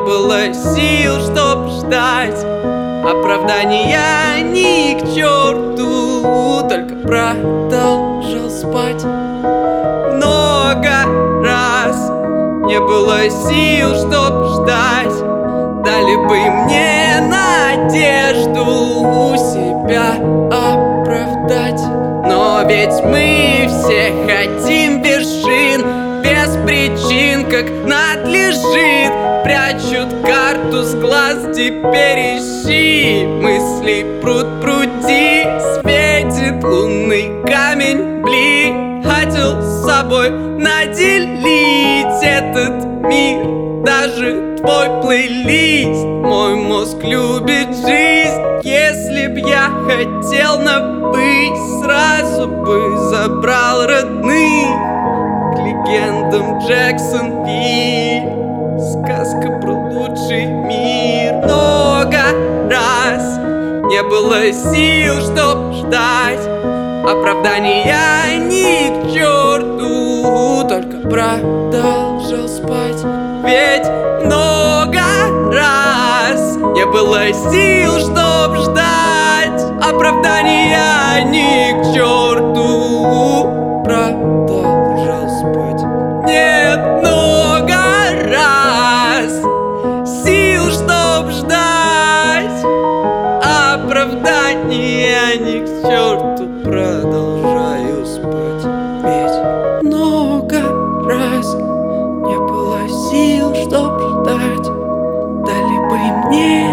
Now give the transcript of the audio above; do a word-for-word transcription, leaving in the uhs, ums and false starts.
было сил, чтоб ждать оправдания ни к черту, только продолжал спать. Много раз не было сил, чтоб ждать, дали бы мне надежду себя оправдать. Но ведь мы все хотим вершин, без причин, как надлежит. Прячут карту с глаз, теперь ищи. Мысли пруд пруди, светит лунный камень блик. Хотел с собой наделить этот мир, даже твой плейлист. Мой мозг любит жизнь. Если б я хотел набыть, сразу бы забрал родных. К легендам Джексонвиль, сказка про лучший мир. Много раз не было сил, чтоб ждать оправдания ни к черту, только продолжал спать. Ведь много раз не было сил, чтоб ждать оправдания ни к черту, продолжал спать. Нет, много раз сил, чтоб ждать оправдания ни к черту, продолжаю спать. Ведь много раз не было сил, чтоб ждать, дали бы мне